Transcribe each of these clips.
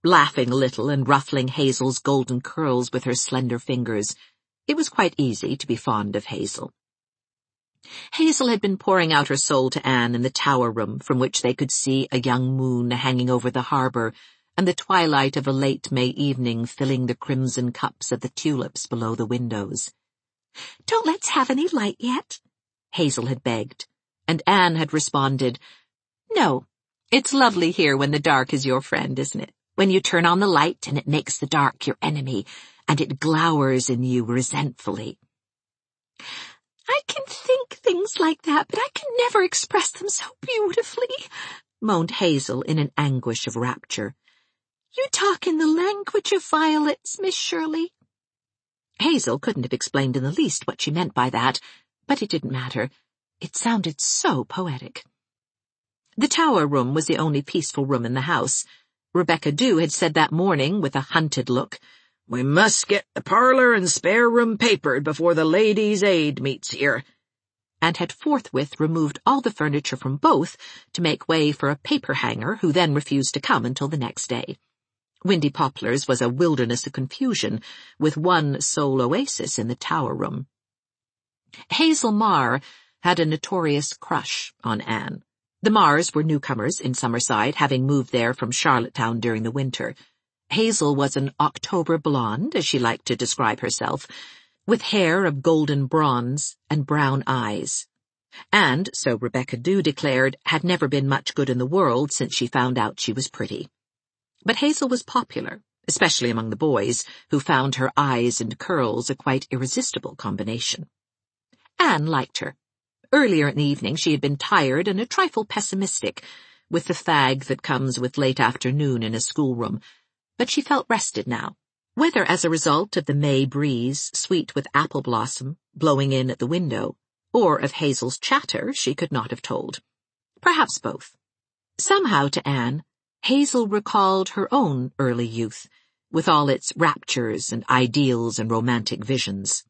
laughing a little and ruffling Hazel's golden curls with her slender fingers. It was quite easy to be fond of Hazel. Hazel had been pouring out her soul to Anne in the tower room, from which they could see a young moon hanging over the harbour, and the twilight of a late May evening filling the crimson cups of the tulips below the windows. "Don't let's have any light yet," Hazel had begged, and Anne had responded, "No, it's lovely here when the dark is your friend, isn't it? When you turn on the light and it makes the dark your enemy, and it glowers in you resentfully." "I can think things like that, but I can never express them so beautifully," moaned Hazel in an anguish of rapture. "You talk in the language of violets, Miss Shirley." Hazel couldn't have explained in the least what she meant by that, but it didn't matter. It sounded so poetic. The tower room was the only peaceful room in the house. Rebecca Dew had said that morning with a hunted look, "We must get the parlour and spare room papered before the Ladies' Aid meets here," and had forthwith removed all the furniture from both to make way for a paper hanger, who then refused to come until the next day. Windy Poplars was a wilderness of confusion, with one sole oasis in the tower room. Hazel Marr had a notorious crush on Anne. The Marrs were newcomers in Summerside, having moved there from Charlottetown during the winter. Hazel was an October blonde, as she liked to describe herself, with hair of golden bronze and brown eyes. And, so Rebecca Dew declared, had never been much good in the world since she found out she was pretty. But Hazel was popular, especially among the boys, who found her eyes and curls a quite irresistible combination. Anne liked her. Earlier in the evening she had been tired and a trifle pessimistic, with the fag that comes with late afternoon in a schoolroom, but she felt rested now, whether as a result of the May breeze, sweet with apple blossom, blowing in at the window, or of Hazel's chatter, she could not have told. Perhaps both. Somehow to Anne, Hazel recalled her own early youth, with all its raptures and ideals and romantic visions.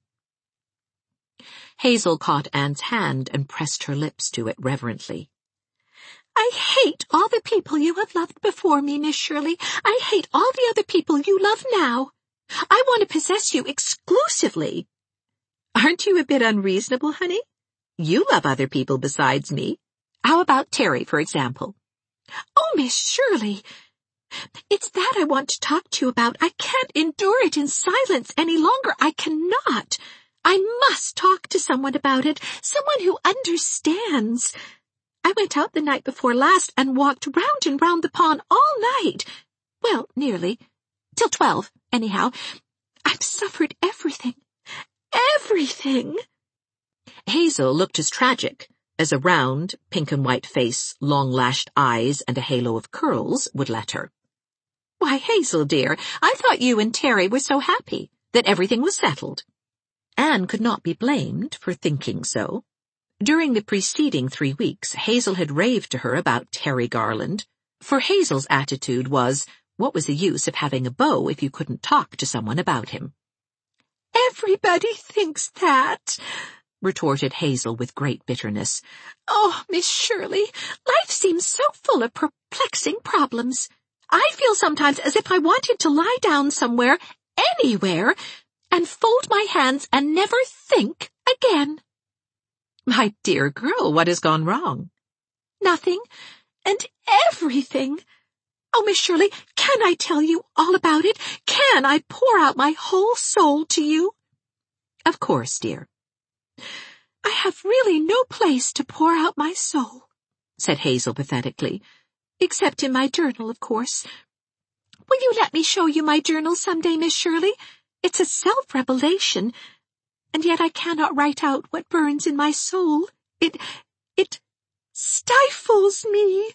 Hazel caught Anne's hand and pressed her lips to it reverently. "I hate all the people you have loved before me, Miss Shirley. I hate all the other people you love now. I want to possess you exclusively." "Aren't you a bit unreasonable, honey? You love other people besides me. How about Terry, for example?" "Oh, Miss Shirley, it's that I want to talk to you about. I can't endure it in silence any longer. I cannot. I must talk to someone about it, someone who understands. I went out the night before last and walked round and round the pond all night. Well, nearly. Till 12, anyhow. I've suffered everything. Everything." Hazel looked as tragic as a round, pink and white face, long-lashed eyes, and a halo of curls would let her. "Why, Hazel, dear, I thought you and Terry were so happy, that everything was settled." Anne could not be blamed for thinking so. During the preceding 3 weeks, Hazel had raved to her about Terry Garland, for Hazel's attitude was, what was the use of having a beau if you couldn't talk to someone about him? "Everybody thinks that," retorted Hazel with great bitterness. "Oh, Miss Shirley, life seems so full of perplexing problems. I feel sometimes as if I wanted to lie down somewhere, anywhere, and fold my hands and never think again." "My dear girl, what has gone wrong?" "Nothing, and everything. Oh, Miss Shirley, can I tell you all about it? Can I pour out my whole soul to you?" "Of course, dear." "I have really no place to pour out my soul," said Hazel pathetically, "except in my journal, of course. Will you let me show you my journal some day, Miss Shirley? It's a self-revelation, and yet I cannot write out what burns in my soul. It stifles me."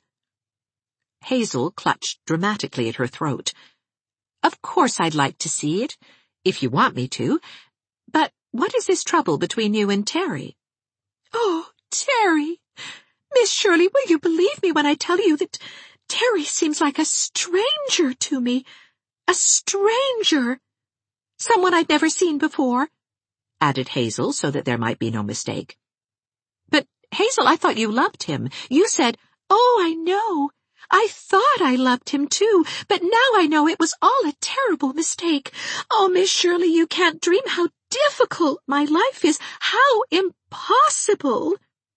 Hazel clutched dramatically at her throat. "Of course I'd like to see it, if you want me to. But what is this trouble between you and Terry?" "Oh, Terry! Miss Shirley, will you believe me when I tell you that Terry seems like a stranger to me? A stranger. Someone I'd never seen before," added Hazel so that there might be no mistake. "But, Hazel, I thought you loved him. You said—" "Oh, I know. I thought I loved him too, but now I know it was all a terrible mistake. Oh, Miss Shirley, you can't dream how difficult my life is, how impossible."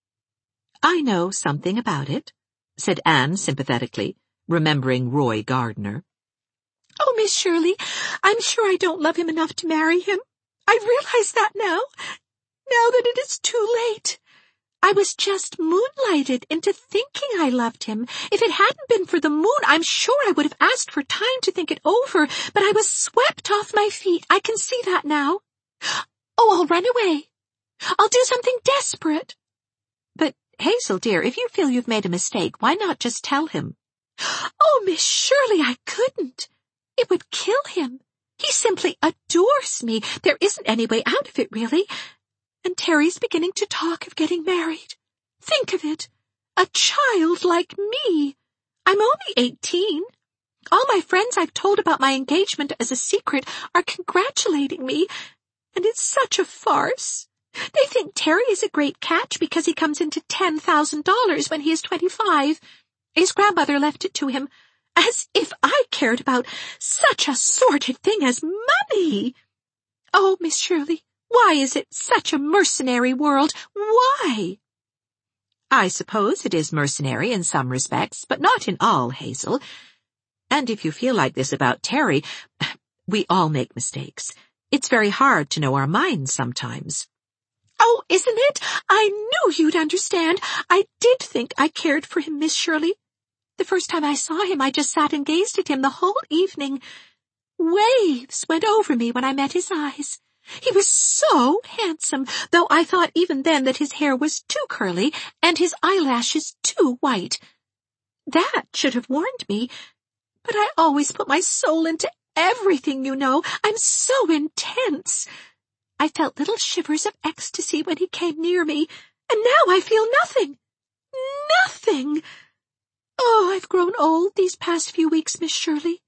"I know something about it," said Anne sympathetically, remembering Roy Gardner. "Oh, Miss Shirley, I'm sure I don't love him enough to marry him. I realize that now that it is too late. I was just moonlighted into thinking I loved him. If it hadn't been for the moon, I'm sure I would have asked for time to think it over, but I was swept off my feet. I can see that now. Oh, I'll run away. I'll do something desperate." "But, Hazel, dear, if you feel you've made a mistake, why not just tell him?" "Oh, Miss Shirley, I couldn't. It would kill him. He simply adores me. There isn't any way out of it, really. And Terry's beginning to talk of getting married. Think of it. A child like me. I'm only 18. All my friends I've told about my engagement as a secret are congratulating me, and it's such a farce. They think Terry is a great catch because he comes into $10,000 when he is 25. His grandmother left it to him, as if I cared about such a sordid thing as money. Oh, Miss Shirley, why is it such a mercenary world? Why?" "I suppose it is mercenary in some respects, but not in all, Hazel. And if you feel like this about Terry, we all make mistakes. It's very hard to know our minds sometimes." "Oh, isn't it? I knew you'd understand. I did think I cared for him, Miss Shirley. The first time I saw him, I just sat and gazed at him the whole evening. Waves went over me when I met his eyes. He was so handsome, though I thought even then that his hair was too curly and his eyelashes too white. That should have warned me, but I always put my soul into everything, you know. I'm so intense. I felt little shivers of ecstasy when he came near me, and now I feel nothing. Nothing. Oh, I've grown old these past few weeks, Miss Shirley.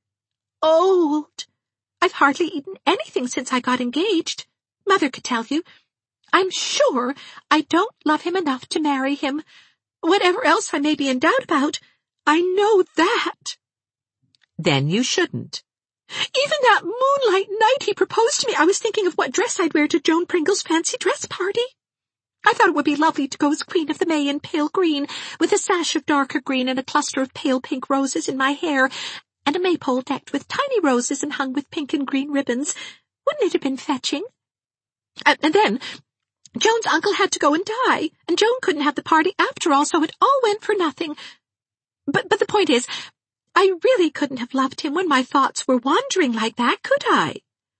Old. I've hardly eaten anything since I got engaged. Mother could tell you. I'm sure I don't love him enough to marry him. Whatever else I may be in doubt about, I know that." "Then you shouldn't." "Even that moonlight night he proposed to me, I was thinking of what dress I'd wear to Joan Pringle's fancy dress party. I thought it would be lovely to go as Queen of the May in pale green, with a sash of darker green and a cluster of pale pink roses in my hair, and a maypole decked with tiny roses and hung with pink and green ribbons. Wouldn't it have been fetching? And then Joan's uncle had to go and die, and Joan couldn't have the party after all, so it all went for nothing. But the point is, I really couldn't have loved him when my thoughts were wandering like that, could I?"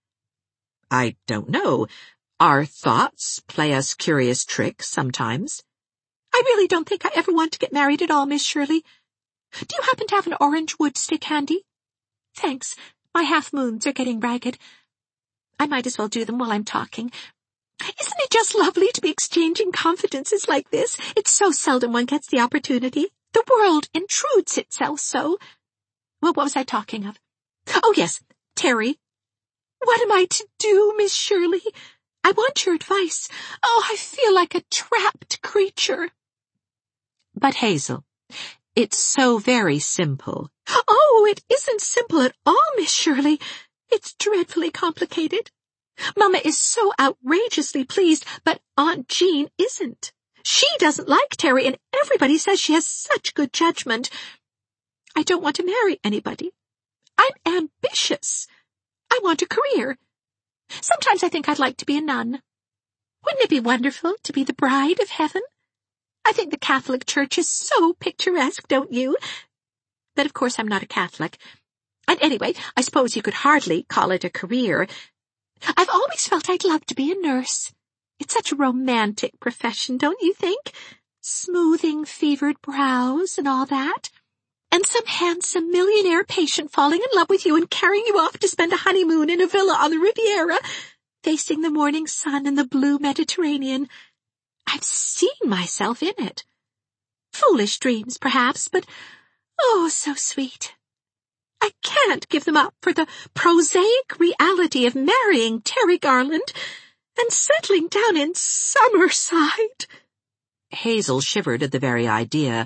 "I don't know. Our thoughts play us curious tricks sometimes." "I really don't think I ever want to get married at all, Miss Shirley. Do you happen to have an orange wood stick handy?" "Thanks. My half-moons are getting ragged. I might as well do them while I'm talking. Isn't it just lovely to be exchanging confidences like this? It's so seldom one gets the opportunity. The world intrudes itself so. Well, what was I talking of? Oh, yes, Terry. What am I to do, Miss Shirley? I want your advice. Oh, I feel like a trapped creature." "But Hazel, it's so very simple." "Oh, it isn't simple at all, Miss Shirley. It's dreadfully complicated. Mama is so outrageously pleased, but Aunt Jean isn't. She doesn't like Terry, and everybody says she has such good judgment. I don't want to marry anybody. I'm ambitious. I want a career. Sometimes I think I'd like to be a nun. Wouldn't it be wonderful to be the bride of heaven? I think the Catholic Church is so picturesque, don't you? But of course I'm not a Catholic. And anyway, I suppose you could hardly call it a career. I've always felt I'd love to be a nurse. It's such a romantic profession, don't you think? Smoothing fevered brows and all that. And some handsome millionaire patient falling in love with you and carrying you off to spend a honeymoon in a villa on the Riviera, facing the morning sun and the blue Mediterranean. I've seen myself in it. Foolish dreams, perhaps, but oh, so sweet. I can't give them up for the prosaic reality of marrying Terry Garland and settling down in Summerside." Hazel shivered at the very idea,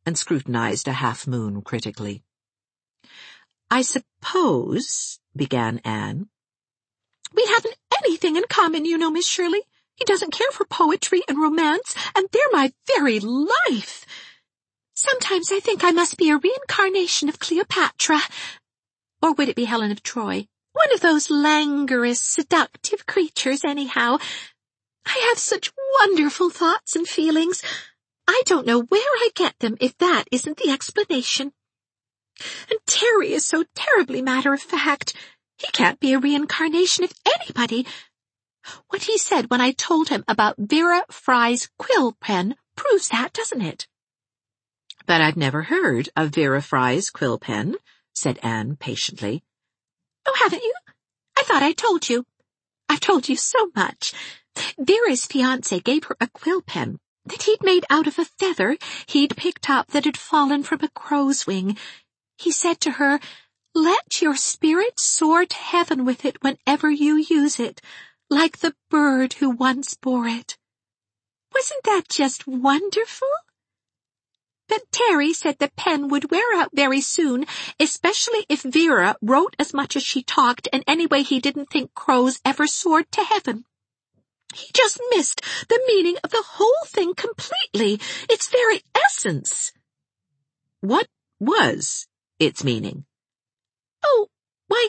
and scrutinized a half-moon critically. "I suppose," began Anne. "We haven't anything in common, you know, Miss Shirley. He doesn't care for poetry and romance, and they're my very life. Sometimes I think I must be a reincarnation of Cleopatra. Or would it be Helen of Troy? One of those languorous, seductive creatures, anyhow. I have such wonderful thoughts and feelings. I don't know where I get them if that isn't the explanation. And Terry is so terribly matter-of-fact. He can't be a reincarnation of anybody. What he said when I told him about Vera Fry's quill pen proves that, doesn't it?" "But I've never heard of Vera Fry's quill pen," said Anne patiently. "Oh, haven't you? I thought I told you. I've told you so much. Vera's fiancé gave her a quill pen that he'd made out of a feather he'd picked up that had fallen from a crow's wing. He said to her, 'Let your spirit soar to heaven with it whenever you use it, like the bird who once bore it.' Wasn't that just wonderful? But Terry said the pen would wear out very soon, especially if Vera wrote as much as she talked, and anyway he didn't think crows ever soared to heaven. He just missed the meaning of the whole thing completely, its very essence." "What was its meaning?" "Oh, why,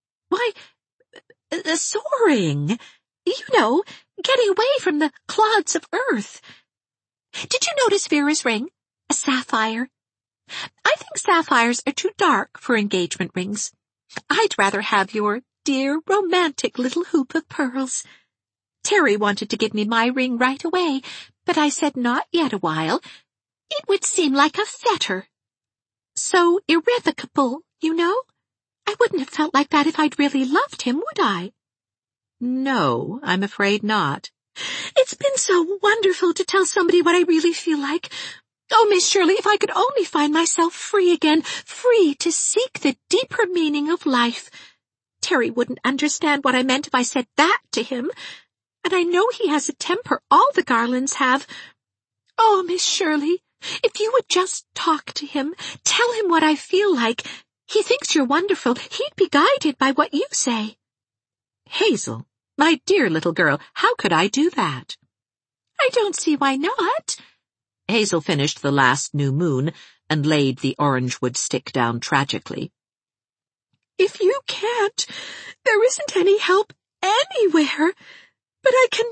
soaring. You know, getting away from the clods of earth. Did you notice Vera's ring? A sapphire. I think sapphires are too dark for engagement rings. I'd rather have your dear, romantic little hoop of pearls. Terry wanted to give me my ring right away, but I said not yet a while. It would seem like a fetter. So irrevocable, you know. I wouldn't have felt like that if I'd really loved him, would I?" "No, I'm afraid not." "It's been so wonderful to tell somebody what I really feel like. Oh, Miss Shirley, if I could only find myself free again, free to seek the deeper meaning of life. Terry wouldn't understand what I meant if I said that to him. And I know he has a temper all the Garlands have. Oh, Miss Shirley, if you would just talk to him, tell him what I feel like. He thinks you're wonderful. He'd be guided by what you say." "Hazel, my dear little girl, how could I do that?" "I don't see why not." Hazel finished the last new moon and laid the orangewood stick down tragically. "If you can't, there isn't any help anywhere. But I can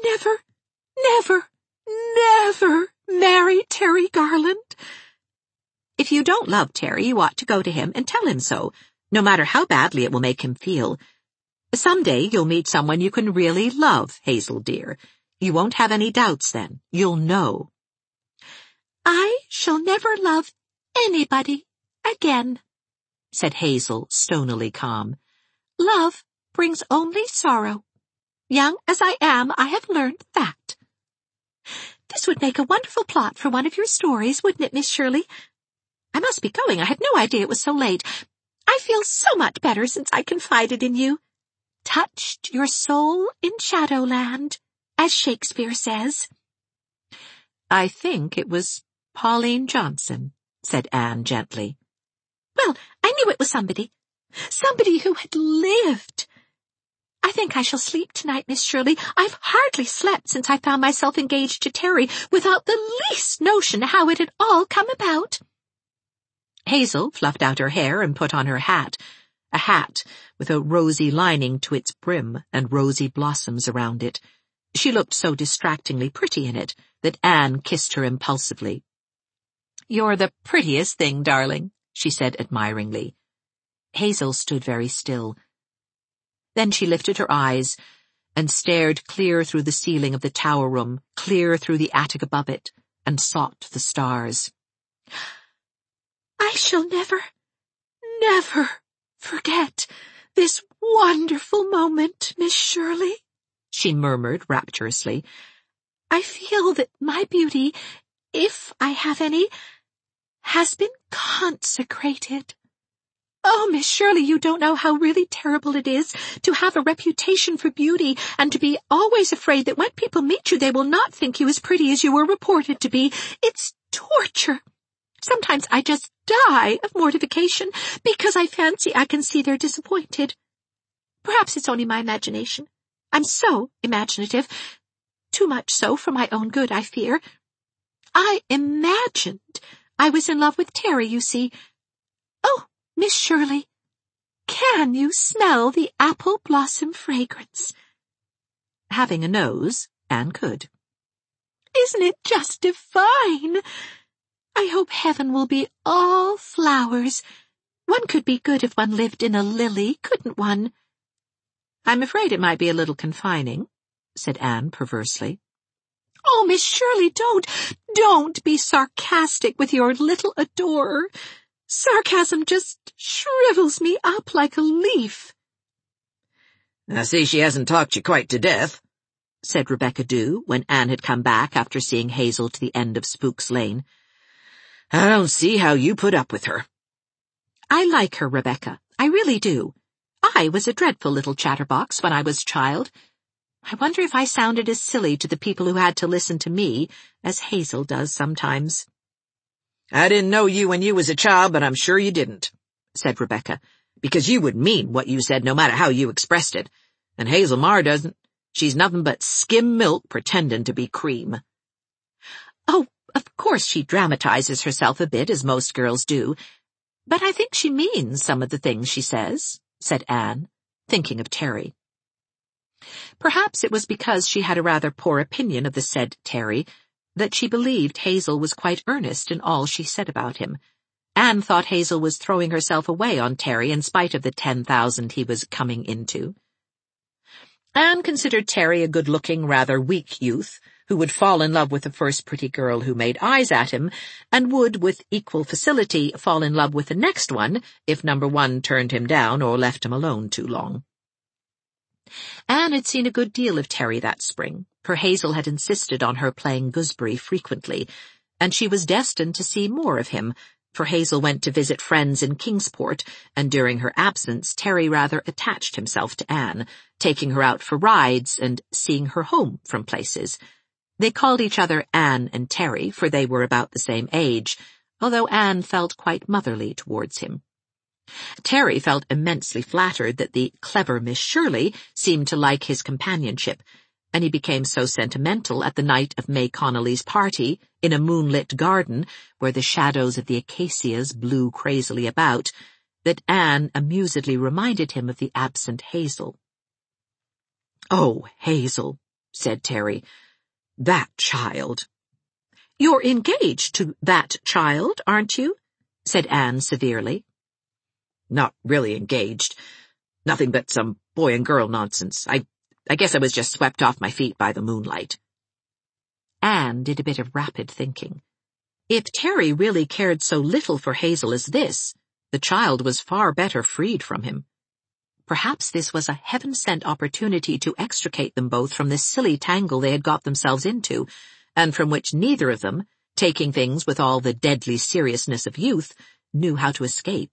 never marry Terry Garland." "If you don't love Terry, you ought to go to him and tell him so, no matter how badly it will make him feel. Someday you'll meet someone you can really love, Hazel dear. You won't have any doubts then. You'll know." "I shall never love anybody again," said Hazel, stonily calm. "Love brings only sorrow. Young as I am, I have learned that. This would make a wonderful plot for one of your stories, wouldn't it, Miss Shirley? I must be going. I had no idea it was so late. I feel so much better since I confided in you. Touched your soul in Shadowland, as Shakespeare says." "I think it was Pauline Johnson," said Anne gently. "Well, I knew it was somebody who had lived. I think I shall sleep tonight, Miss Shirley. I've hardly slept since I found myself engaged to Terry without the least notion how it had all come about." Hazel fluffed out her hair and put on her hat, a hat with a rosy lining to its brim and rosy blossoms around it. She looked so distractingly pretty in it that Anne kissed her impulsively. "You're the prettiest thing, darling," she said admiringly. Hazel stood very still. Then she lifted her eyes and stared clear through the ceiling of the tower room, clear through the attic above it, and sought the stars. "I shall never forget this wonderful moment, Miss Shirley," she murmured rapturously. "I feel that my beauty, if I have any, has been consecrated. Oh, Miss Shirley, you don't know how really terrible it is to have a reputation for beauty and to be always afraid that when people meet you they will not think you as pretty as you were reported to be. It's torture. Sometimes I just die of mortification because I fancy I can see they're disappointed. Perhaps it's only my imagination. I'm so imaginative. Too much so for my own good, I fear. I imagined I was in love with Terry, you see. Oh, Miss Shirley, can you smell the apple blossom fragrance? Having a nose, Anne could. Isn't it just divine? I hope heaven will be all flowers. One could be good if one lived in a lily, couldn't one? I'm afraid it might be a little confining, said Anne perversely. Oh, Miss Shirley, don't be sarcastic with your little adorer. Sarcasm just shrivels me up like a leaf. I see she hasn't talked you quite to death, said Rebecca Dew when Anne had come back after seeing Hazel to the end of Spook's Lane. I don't see how you put up with her. I like her, Rebecca. I really do. I was a dreadful little chatterbox when I was a child. I wonder if I sounded as silly to the people who had to listen to me as Hazel does sometimes. I didn't know you when you was a child, but I'm sure you didn't, said Rebecca, because you would mean what you said no matter how you expressed it. And Hazel Marr doesn't. She's nothing but skim milk pretending to be cream. Oh, of course she dramatizes herself a bit, as most girls do. But I think she means some of the things she says, said Anne, thinking of Terry. Perhaps it was because she had a rather poor opinion of the said Terry that she believed Hazel was quite earnest in all she said about him. Anne thought Hazel was throwing herself away on Terry in spite of the 10,000 he was coming into. Anne considered Terry a good-looking, rather weak youth who would fall in love with the first pretty girl who made eyes at him, and would, with equal facility, fall in love with the next one if number one turned him down or left him alone too long. Anne had seen a good deal of Terry that spring, for Hazel had insisted on her playing gooseberry frequently, and she was destined to see more of him, for Hazel went to visit friends in Kingsport, and during her absence Terry rather attached himself to Anne, taking her out for rides and seeing her home from places. They called each other Anne and Terry, for they were about the same age, although Anne felt quite motherly towards him. Terry felt immensely flattered that the clever Miss Shirley seemed to like his companionship, and he became so sentimental at the night of May Connolly's party in a moonlit garden where the shadows of the acacias blew crazily about, that Anne amusedly reminded him of the absent Hazel. "Oh, Hazel," said Terry, "that child." "You're engaged to that child, aren't you?" said Anne severely. "Not really engaged. Nothing but some boy and girl nonsense. I guess I was just swept off my feet by the moonlight." Anne did a bit of rapid thinking. If Terry really cared so little for Hazel as this, the child was far better freed from him. Perhaps this was a heaven-sent opportunity to extricate them both from this silly tangle they had got themselves into, and from which neither of them, taking things with all the deadly seriousness of youth, knew how to escape.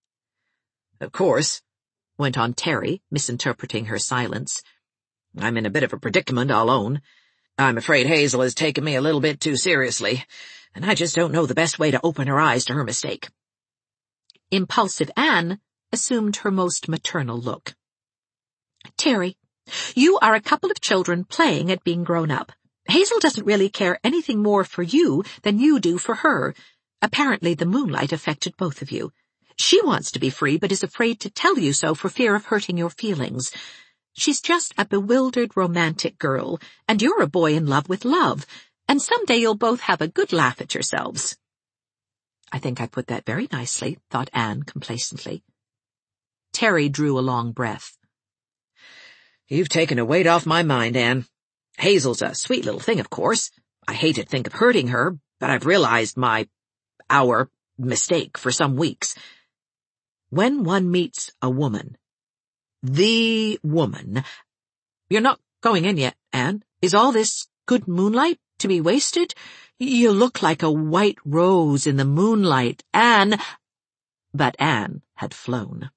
"Of course," went on Terry, misinterpreting her silence, "I'm in a bit of a predicament, I'll own. I'm afraid Hazel has taken me a little bit too seriously, and I just don't know the best way to open her eyes to her mistake." Impulsive Anne assumed her most maternal look. "Terry, you are a couple of children playing at being grown up. Hazel doesn't really care anything more for you than you do for her. Apparently the moonlight affected both of you. She wants to be free, but is afraid to tell you so for fear of hurting your feelings. She's just a bewildered romantic girl, and you're a boy in love with love, and someday you'll both have a good laugh at yourselves." "I think I put that very nicely," thought Anne complacently. Terry drew a long breath. "You've taken a weight off my mind, Anne. Hazel's a sweet little thing, of course. I hate to think of hurting her, but I've realized our mistake for some weeks. When one meets a woman, the woman—" "You're not going in yet, Anne? Is all this good moonlight to be wasted? You look like a white rose in the moonlight, Anne—" But Anne had flown.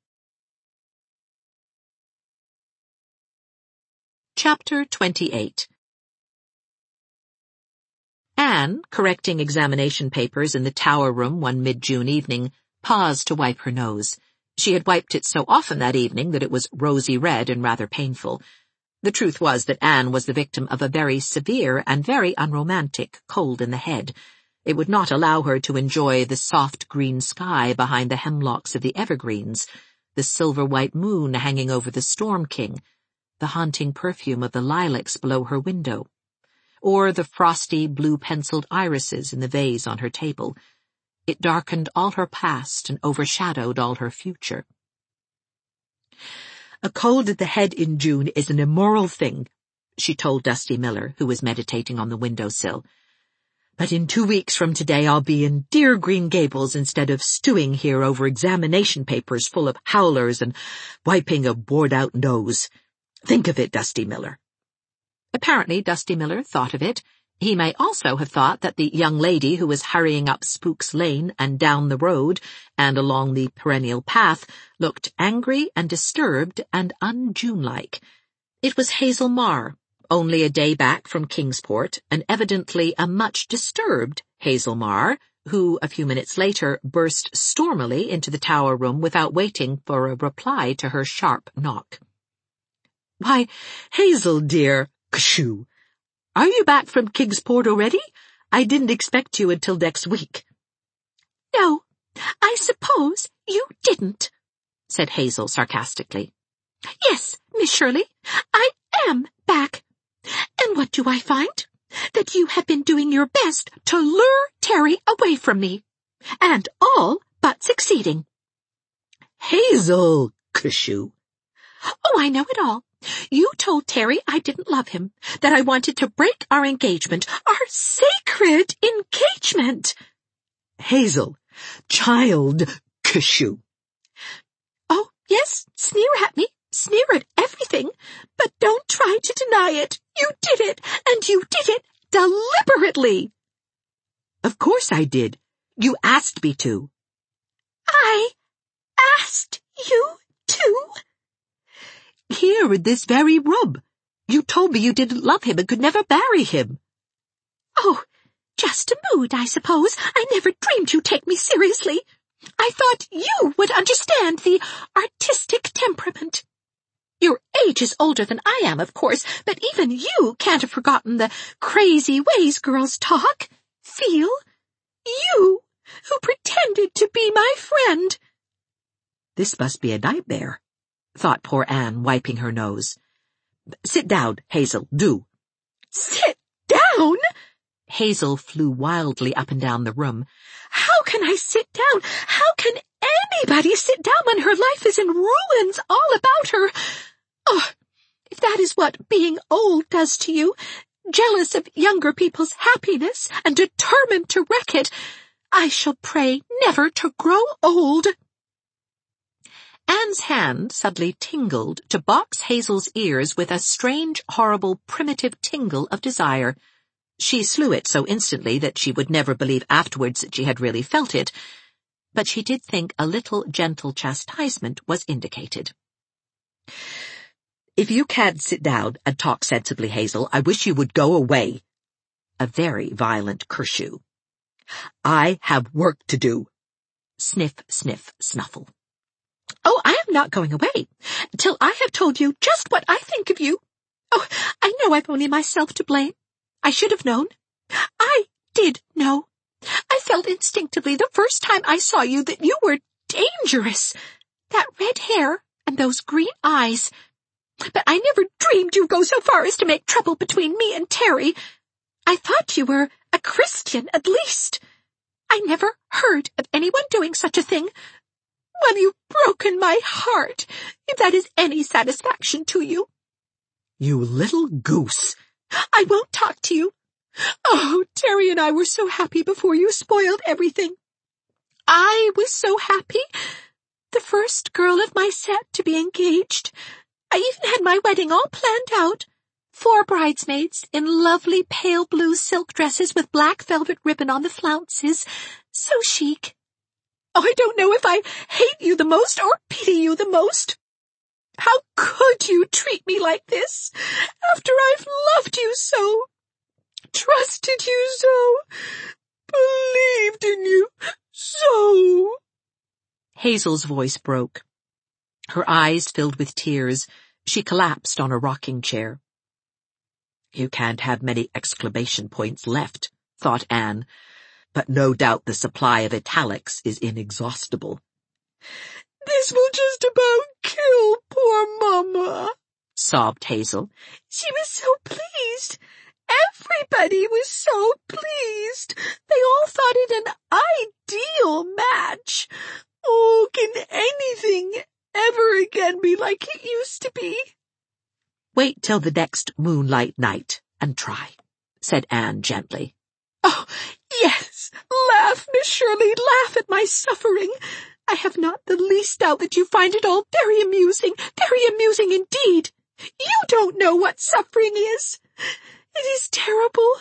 Chapter 28. Anne, correcting examination papers in the tower room one mid-June evening, paused to wipe her nose. She had wiped it so often that evening that it was rosy red and rather painful. The truth was that Anne was the victim of a very severe and very unromantic cold in the head. It would not allow her to enjoy the soft green sky behind the hemlocks of the evergreens, the silver-white moon hanging over the Storm King, the haunting perfume of the lilacs below her window, or the frosty blue-penciled irises in the vase on her table. It darkened all her past and overshadowed all her future. "A cold in the head in June is an immoral thing," she told Dusty Miller, who was meditating on the windowsill. "But in 2 weeks from today I'll be in dear Green Gables instead of stewing here over examination papers full of howlers and wiping a bored-out nose. Think of it, Dusty Miller." Apparently Dusty Miller thought of it. He may also have thought that the young lady who was hurrying up Spooks Lane and down the road and along the perennial path looked angry and disturbed and un-June-like. It was Hazel Marr, only a day back from Kingsport, and evidently a much disturbed Hazel Marr, who, a few minutes later, burst stormily into the tower room without waiting for a reply to her sharp knock. "Why, Hazel, dear, kshoo! Are you back from Kingsport already? I didn't expect you until next week." "No, I suppose you didn't," said Hazel sarcastically. "Yes, Miss Shirley, I am back. And what do I find? That you have been doing your best to lure Terry away from me. And all but succeeding." "Hazel, kshoo!" "Oh, I know it all. You told Terry I didn't love him, that I wanted to break our engagement, our sacred engagement." "Hazel, child, kshoo!" "Oh, yes, sneer at me, sneer at everything, but don't try to deny it. You did it, and you did it deliberately." "Of course I did. You asked me to." "I asked you to?" "Here in this very room. You told me you didn't love him and could never marry him." "Oh, just a mood, I suppose. I never dreamed you'd take me seriously. I thought you would understand the artistic temperament. Your age is older than I am, of course, but even you can't have forgotten the crazy ways girls talk, feel. You, who pretended to be my friend." "This must be a nightmare," thought poor Anne, wiping her nose. "Sit down, Hazel, do." "Sit down?" Hazel flew wildly up and down the room. "How can I sit down? How can anybody sit down when her life is in ruins all about her? Oh, if that is what being old does to you, jealous of younger people's happiness and determined to wreck it, I shall pray never to grow old." Anne's hand suddenly tingled to box Hazel's ears with a strange, horrible, primitive tingle of desire. She slew it so instantly that she would never believe afterwards that she had really felt it, but she did think a little gentle chastisement was indicated. "If you can't sit down and talk sensibly, Hazel, I wish you would go away." A very violent kershew. "I have work to do." Sniff, sniff, snuffle. "Oh, I am not going away till I have told you just what I think of you. Oh, I know I've only myself to blame. I should have known. I did know. I felt instinctively the first time I saw you that you were dangerous. That red hair and those green eyes. But I never dreamed you'd go so far as to make trouble between me and Terry. I thought you were a Christian, at least. I never heard of anyone doing such a thing. Well, you've broken my heart, if that is any satisfaction to you." "You little goose." "I won't talk to you. Oh, Terry and I were so happy before you spoiled everything. I was so happy. The first girl of my set to be engaged. I even had my wedding all planned out. 4 bridesmaids in lovely pale blue silk dresses with black velvet ribbon on the flounces. So chic. Oh, I don't know if I hate you the most or pity you the most. How could you treat me like this, after I've loved you so? trusted you so, believed in you so." Hazel's voice broke. Her eyes filled with tears. She collapsed on a rocking chair. "You can't have many exclamation points left," thought Anne, "but no doubt the supply of italics is inexhaustible." "This will just about kill poor Mama," sobbed Hazel. "She was so pleased. Everybody was so pleased. They all thought it an ideal match. Oh, can anything ever again be like it used to be?" "Wait till the next moonlight night and try," said Anne gently. "Oh, yes, laugh, Miss Shirley, laugh at my suffering. I have not the least doubt that you find it all very amusing indeed. You don't know what suffering is. It is terrible,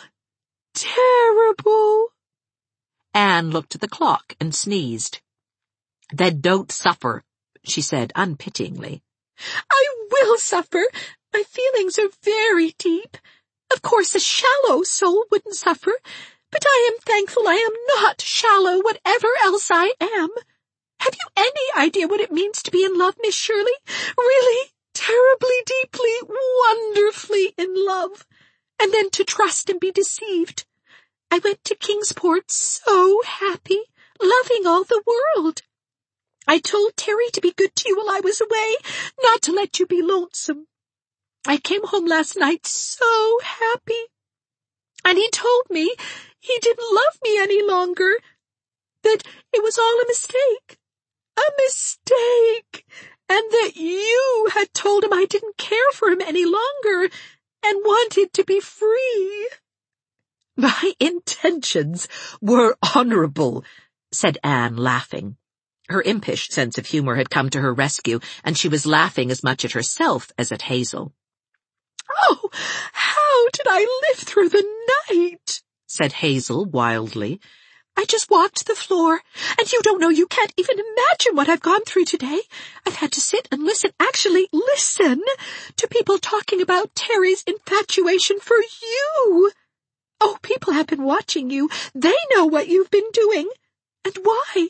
terrible." Anne looked at the clock and sneezed. "Then don't suffer," she said unpityingly. "I will suffer. My feelings are very deep. Of course, a shallow soul wouldn't suffer, but I am thankful I am not shallow, whatever else I am. Have you any idea what it means to be in love, Miss Shirley? Really, terribly, deeply, wonderfully in love. And then to trust and be deceived. I went to Kingsport so happy, loving all the world. I told Terry to be good to you while I was away, not to let you be lonesome. I came home last night so happy. And he told me he didn't love me any longer, that it was all a mistake. A mistake, and that you had told him I didn't care for him any longer and wanted to be free." "My intentions were honorable," said Anne, laughing. Her impish sense of humor had come to her rescue, and she was laughing as much at herself as at Hazel. "Oh, how did I live through the night?" said Hazel wildly. "I just walked the floor, and you don't know, you can't even imagine what I've gone through today. I've had to sit and actually listen, to people talking about Terry's infatuation for you. Oh, people have been watching you. They know what you've been doing. And why?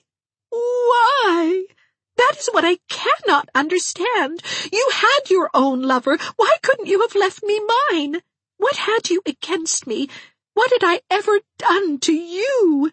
Why? That is what I cannot understand. You had your own lover. Why couldn't you have left me mine? What had you against me? What had I ever done to you?"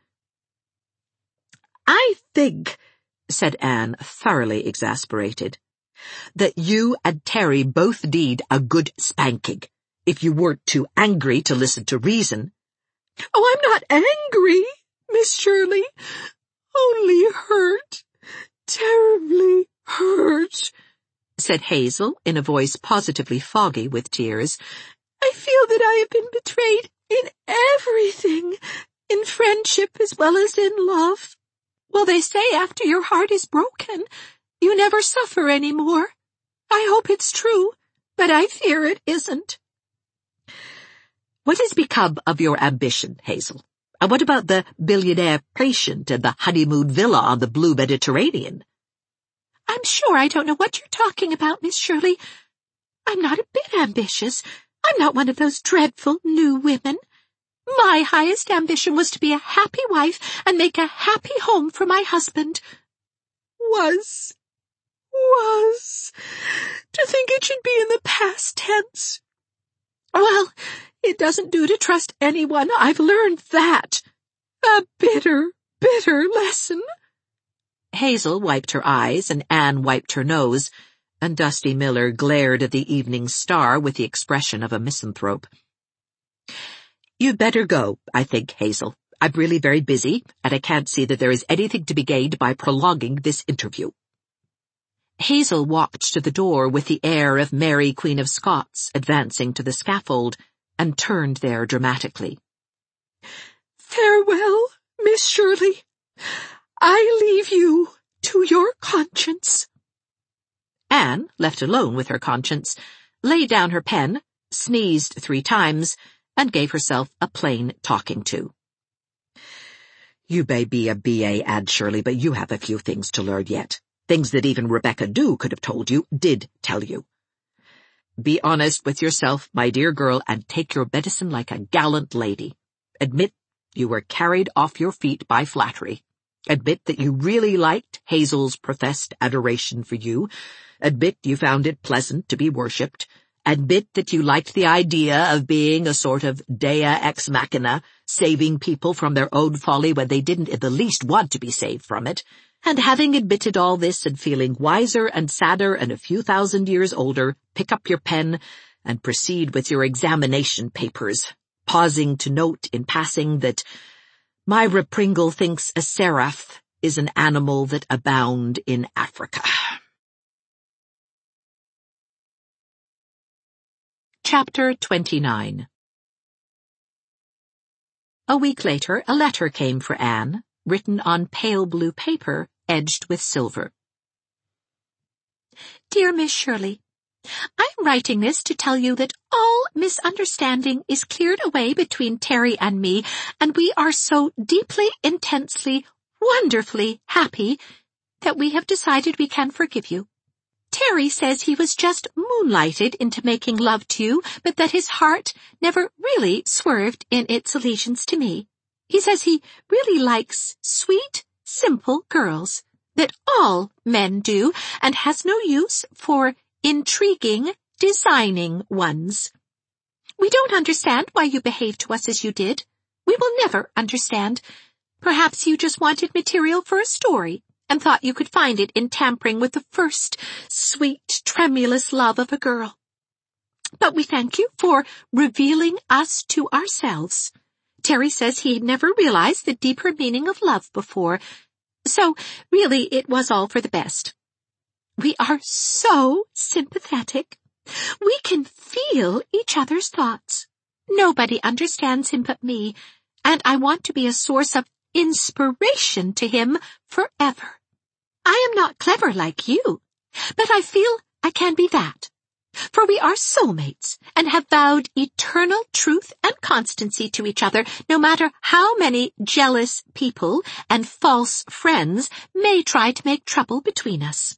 "I think," said Anne, thoroughly exasperated, "that you and Terry both need a good spanking, if you weren't too angry to listen to reason." "Oh, I'm not angry, Miss Shirley. Only hurt. Terribly hurt," said Hazel in a voice positively foggy with tears. "I feel that I have been betrayed in everything, in friendship as well as in love. Well, they say after your heart is broken, you never suffer any more. I hope it's true, but I fear it isn't." "What has become of your ambition, Hazel? And what about the billionaire patient and the honeymoon villa on the blue Mediterranean?" "I'm sure I don't know what you're talking about, Miss Shirley. I'm not a bit ambitious. I'm not one of those dreadful new women. My highest ambition was to be a happy wife and make a happy home for my husband. Was. To think it should be in the past tense. Well, it doesn't do to trust anyone. I've learned that. A bitter, bitter lesson." Hazel wiped her eyes and Anne wiped her nose, and Dusty Miller glared at the evening star with the expression of a misanthrope. "You'd better go, I think, Hazel. I'm really very busy, and I can't see that there is anything to be gained by prolonging this interview." Hazel walked to the door with the air of Mary, Queen of Scots, advancing to the scaffold, and turned there dramatically. "Farewell, Miss Shirley. I leave you to your conscience." Anne, left alone with her conscience, laid down her pen, sneezed 3 times, and gave herself a plain talking to. "You may be a B.A., Anne Shirley, but you have a few things to learn yet. Things that even Rebecca Dew could have told you, did tell you. Be honest with yourself, my dear girl, and take your medicine like a gallant lady. Admit you were carried off your feet by flattery. Admit that you really liked Hazel's professed adoration for you. Admit you found it pleasant to be worshipped. Admit that you liked the idea of being a sort of dea ex machina, saving people from their own folly when they didn't in the least want to be saved from it. And having admitted all this and feeling wiser and sadder and a few thousand years older, pick up your pen and proceed with your examination papers, pausing to note in passing that Myra Pringle thinks a seraph is an animal that abound in Africa. Chapter 29. A week later, a letter came for Anne, written on pale blue paper, edged with silver. Dear Miss Shirley, I'm writing this to tell you that all misunderstanding is cleared away between Terry and me, and we are so deeply, intensely, wonderfully happy that we have decided we can forgive you. Terry says he was just moonlighted into making love to you, but that his heart never really swerved in its allegiance to me. He says he really likes sweet, simple girls, that all men do, and has no use for intriguing, designing ones. We don't understand why you behaved to us as you did. We will never understand. Perhaps you just wanted material for a story, and thought you could find it in tampering with the first sweet, tremulous love of a girl. But we thank you for revealing us to ourselves. Terry says he had never realized the deeper meaning of love before, so really it was all for the best. We are so sympathetic. We can feel each other's thoughts. Nobody understands him but me, and I want to be a source of inspiration to him forever. I am not clever like you, but I feel I can be that. For we are soulmates and have vowed eternal truth and constancy to each other, no matter how many jealous people and false friends may try to make trouble between us.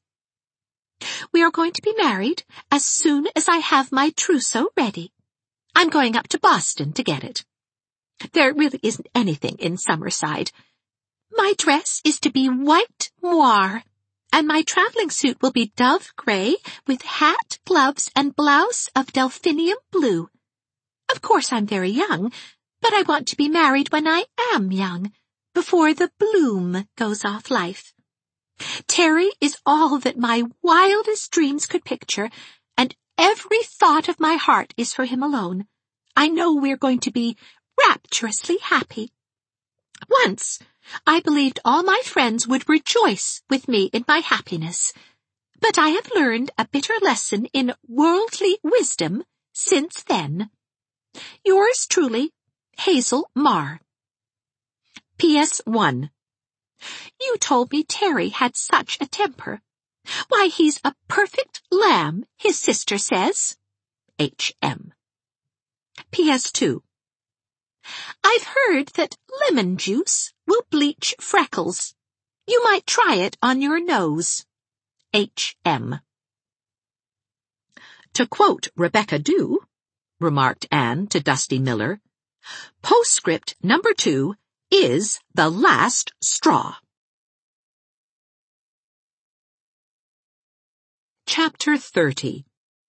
We are going to be married as soon as I have my trousseau ready. I'm going up to Boston to get it. There really isn't anything in Summerside. My dress is to be white moire, and my traveling suit will be dove gray with hat, gloves, and blouse of delphinium blue. Of course I'm very young, but I want to be married when I am young, before the bloom goes off life. Terry is all that my wildest dreams could picture, and every thought of my heart is for him alone. I know we're going to be rapturously happy. Once, I believed all my friends would rejoice with me in my happiness, but I have learned a bitter lesson in worldly wisdom since then. Yours truly, Hazel Marr. P.S. 1. You told me Terry had such a temper. Why, he's a perfect lamb, his sister says. H.M. P.S. 2. I've heard that lemon juice will bleach freckles. You might try it on your nose. H.M. To quote Rebecca Dew, remarked Anne to Dusty Miller, postscript number 2 is the last straw. Chapter 30.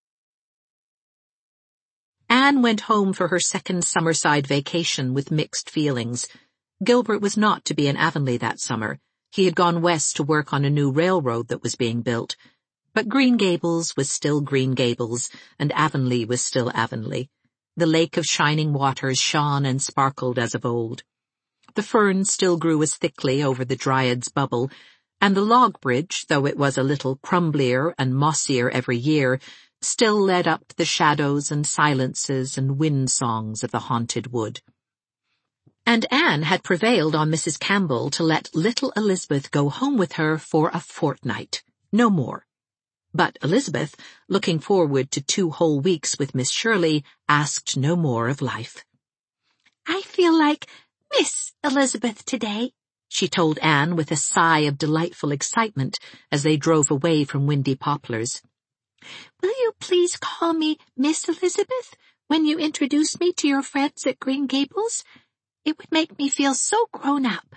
Anne went home for her second Summerside vacation with mixed feelings. Gilbert was not to be in Avonlea that summer. He had gone west to work on a new railroad that was being built. But Green Gables was still Green Gables, and Avonlea was still Avonlea. The lake of shining waters shone and sparkled as of old. The ferns still grew as thickly over the Dryad's bubble, and the log bridge, though it was a little crumblier and mossier every year, still led up the shadows and silences and wind songs of the haunted wood. And Anne had prevailed on Mrs. Campbell to let little Elizabeth go home with her for a fortnight, no more. But Elizabeth, looking forward to 2 whole weeks with Miss Shirley, asked no more of life. I feel like Miss Elizabeth today, she told Anne with a sigh of delightful excitement as they drove away from Windy Poplars. Will you please call me Miss Elizabeth when you introduce me to your friends at Green Gables? It would make me feel so grown up.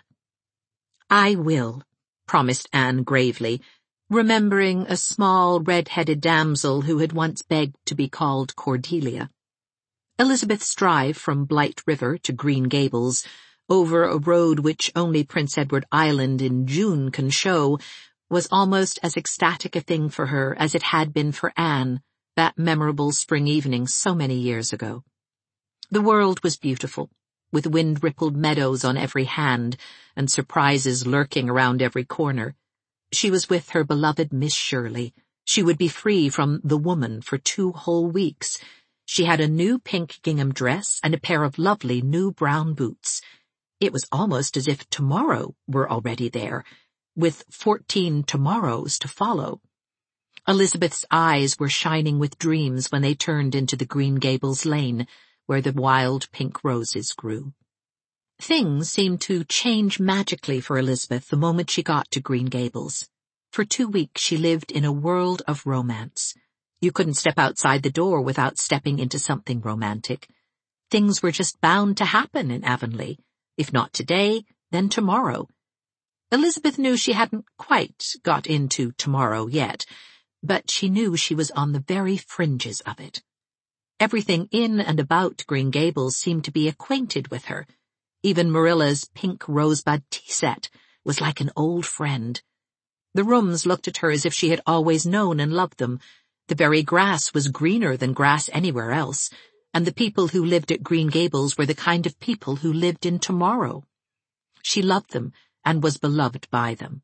I will, promised Anne gravely, remembering a small red-headed damsel who had once begged to be called Cordelia. Elizabeth's drive from Blight River to Green Gables, over a road which only Prince Edward Island in June can show, was almost as ecstatic a thing for her as it had been for Anne that memorable spring evening so many years ago. The world was beautiful, with wind-rippled meadows on every hand and surprises lurking around every corner. She was with her beloved Miss Shirley. She would be free from the woman for 2 whole weeks. She had a new pink gingham dress and a pair of lovely new brown boots. It was almost as if tomorrow were already there, with 14 tomorrows to follow. Elizabeth's eyes were shining with dreams when they turned into the Green Gables lane, where the wild pink roses grew. Things seemed to change magically for Elizabeth the moment she got to Green Gables. For 2 weeks she lived in a world of romance. You couldn't step outside the door without stepping into something romantic. Things were just bound to happen in Avonlea. If not today, then tomorrow. Elizabeth knew she hadn't quite got into tomorrow yet, but she knew she was on the very fringes of it. Everything in and about Green Gables seemed to be acquainted with her. Even Marilla's pink rosebud tea set was like an old friend. The rooms looked at her as if she had always known and loved them. The very grass was greener than grass anywhere else, and the people who lived at Green Gables were the kind of people who lived in tomorrow. She loved them and was beloved by them.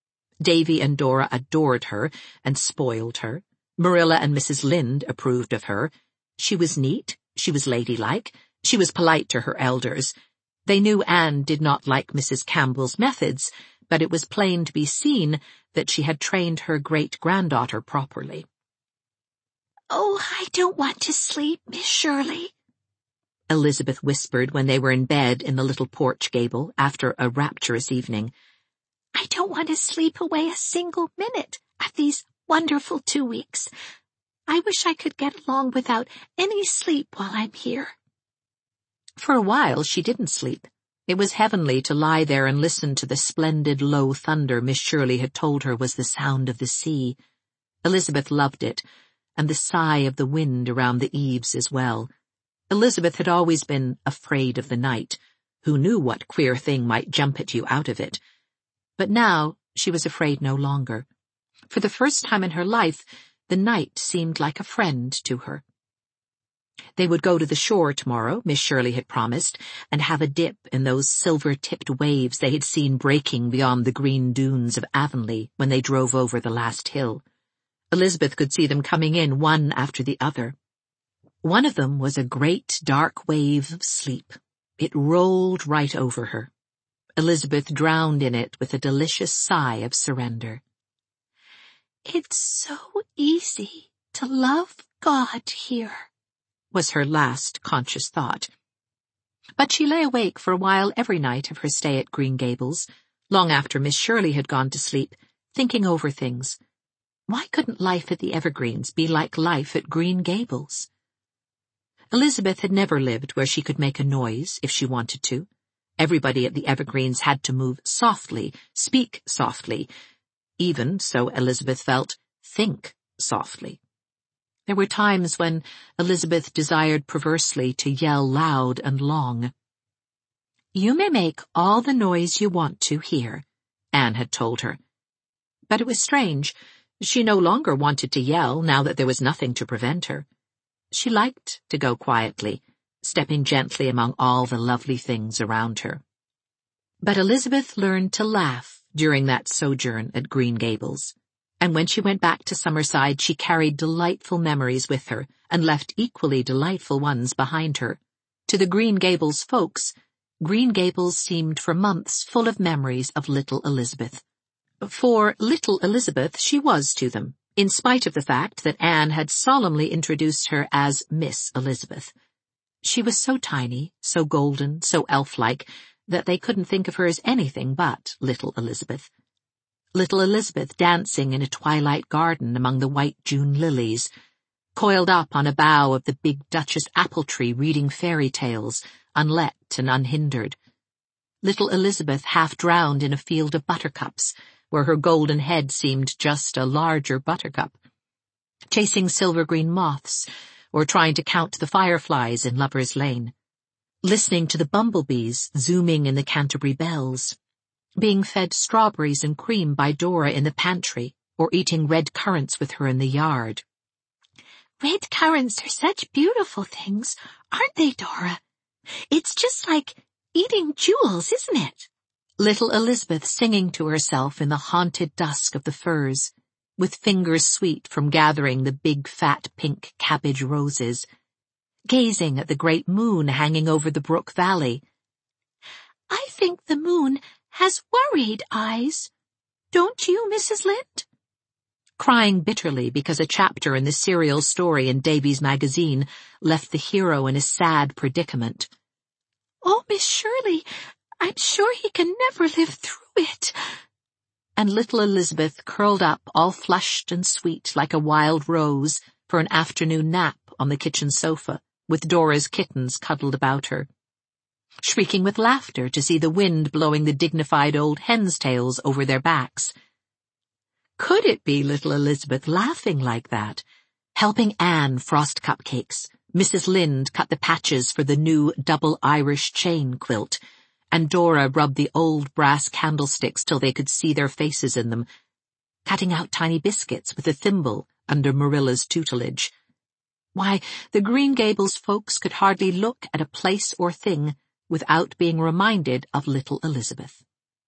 Davy and Dora adored her and spoiled her. Marilla and Mrs. Lynde approved of her. She was neat, she was ladylike, she was polite to her elders. They knew Anne did not like Mrs. Campbell's methods, but it was plain to be seen that she had trained her great-granddaughter properly. "Oh, I don't want to sleep, Miss Shirley," Elizabeth whispered when they were in bed in the little porch gable after a rapturous evening. "I don't want to sleep away a single minute of these wonderful 2 weeks. I wish I could get along without any sleep while I'm here." For a while she didn't sleep. It was heavenly to lie there and listen to the splendid low thunder Miss Shirley had told her was the sound of the sea. Elizabeth loved it, and the sigh of the wind around the eaves as well. Elizabeth had always been afraid of the night. Who knew what queer thing might jump at you out of it? But now she was afraid no longer. For the first time in her life, the night seemed like a friend to her. They would go to the shore tomorrow, Miss Shirley had promised, and have a dip in those silver-tipped waves they had seen breaking beyond the green dunes of Avonlea when they drove over the last hill. Elizabeth could see them coming in one after the other. One of them was a great dark wave of sleep. It rolled right over her. Elizabeth drowned in it with a delicious sigh of surrender. "It's so easy to love God here," was her last conscious thought. But she lay awake for a while every night of her stay at Green Gables, long after Miss Shirley had gone to sleep, thinking over things. Why couldn't life at the Evergreens be like life at Green Gables? Elizabeth had never lived where she could make a noise if she wanted to. Everybody at the Evergreens had to move softly, speak softly, even, so Elizabeth felt, think softly. There were times when Elizabeth desired perversely to yell loud and long. "You may make all the noise you want to here," Anne had told her. But it was strange. She no longer wanted to yell now that there was nothing to prevent her. She liked to go quietly, stepping gently among all the lovely things around her. But Elizabeth learned to laugh during that sojourn at Green Gables, and when she went back to Summerside she carried delightful memories with her and left equally delightful ones behind her. To the Green Gables folks, Green Gables seemed for months full of memories of little Elizabeth. For little Elizabeth she was to them, in spite of the fact that Anne had solemnly introduced her as Miss Elizabeth. She was so tiny, so golden, so elf-like, that they couldn't think of her as anything but little Elizabeth. little Elizabeth dancing in a twilight garden among the white June lilies, coiled up on a bough of the big Duchess apple tree reading fairy tales, unlet and unhindered. Little Elizabeth half drowned in a field of buttercups, where her golden head seemed just a larger buttercup, chasing silver-green moths, or trying to count the fireflies in Lover's Lane, listening to the bumblebees zooming in the Canterbury bells, being fed strawberries and cream by Dora in the pantry, or eating red currants with her in the yard. Red currants are such beautiful things, aren't they, Dora? It's just like eating jewels, isn't it? Little Elizabeth singing to herself in the haunted dusk of the firs, with fingers sweet from gathering the big fat pink cabbage roses, gazing at the great moon hanging over the brook valley. I think the moon has worried eyes. Don't you, Mrs. Lind? Crying bitterly because a chapter in the serial story in Davy's magazine left the hero in a sad predicament. Oh, Miss Shirley, I'm sure he can never live through it. And little Elizabeth curled up all flushed and sweet like a wild rose for an afternoon nap on the kitchen sofa, with Dora's kittens cuddled about her, shrieking with laughter to see the wind blowing the dignified old hens' tails over their backs. Could it be little Elizabeth laughing like that, helping Anne frost cupcakes, Mrs. Lind cut the patches for the new double Irish chain quilt, and Dora rubbed the old brass candlesticks till they could see their faces in them, cutting out tiny biscuits with a thimble under Marilla's tutelage? Why, the Green Gables folks could hardly look at a place or thing without being reminded of little Elizabeth.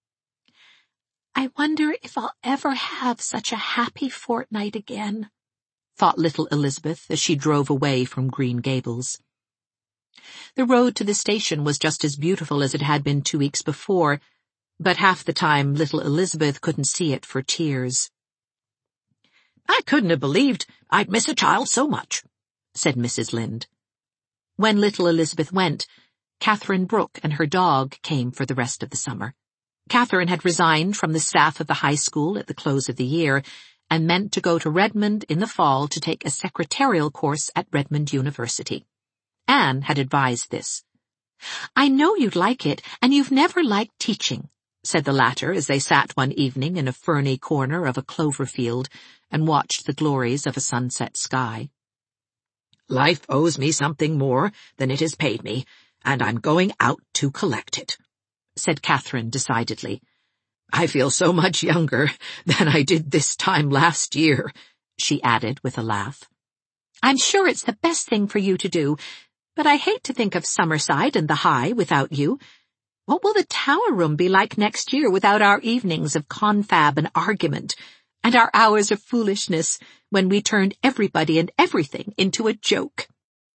I wonder if I'll ever have such a happy fortnight again, thought little Elizabeth as she drove away from Green Gables. The road to the station was just as beautiful as it had been 2 weeks before, but half the time little Elizabeth couldn't see it for tears. I couldn't have believed I'd miss a child so much, said Mrs. Lind. When little Elizabeth went, Catherine Brooke and her dog came for the rest of the summer. Catherine had resigned from the staff of the high school at the close of the year and meant to go to Redmond in the fall to take a secretarial course at Redmond University. Anne had advised this. I know you'd like it, and you've never liked teaching, said the latter as they sat one evening in a ferny corner of a clover field and watched the glories of a sunset sky. Life owes me something more than it has paid me, and I'm going out to collect it, said Catherine decidedly. I feel so much younger than I did this time last year, she added with a laugh. I'm sure it's the best thing for you to do, but I hate to think of Summerside and the High without you. What will the Tower Room be like next year without our evenings of confab and argument, and our hours of foolishness when we turned everybody and everything into a joke?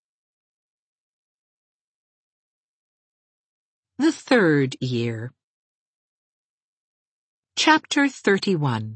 The third year. Chapter 31.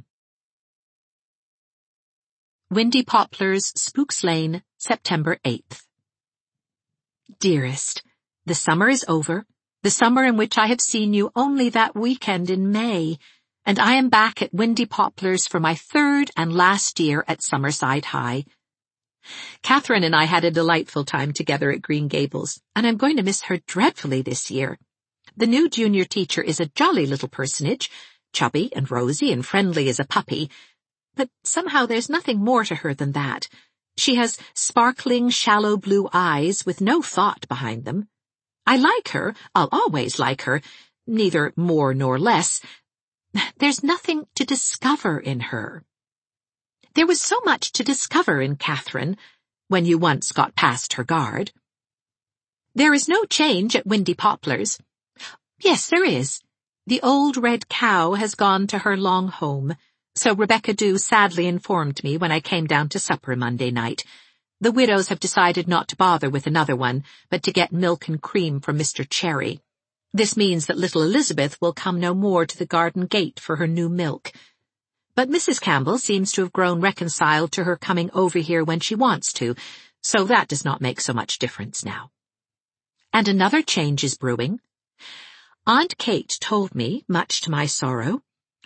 Windy Poplars, Spooks Lane, September 8th. Dearest, the summer is over, the summer in which I have seen you only that weekend in May, and I am back at Windy Poplars for my third and last year at Summerside High. Catherine and I had a delightful time together at Green Gables, and I'm going to miss her dreadfully this year. The new junior teacher is a jolly little personage, chubby and rosy and friendly as a puppy, but somehow there's nothing more to her than that. She has sparkling, shallow blue eyes with no thought behind them. I like her, I'll always like her, neither more nor less. There's nothing to discover in her. There was so much to discover in Catherine, when you once got past her guard. There is no change at Windy Poplars. Yes, there is. The old red cow has gone to her long home, so Rebecca Dew sadly informed me when I came down to supper Monday night. The widows have decided not to bother with another one, but to get milk and cream from Mr. Cherry. This means that little Elizabeth will come no more to the garden gate for her new milk. But Mrs. Campbell seems to have grown reconciled to her coming over here when she wants to, so that does not make so much difference now. And another change is brewing. Aunt Kate told me, much to my sorrow,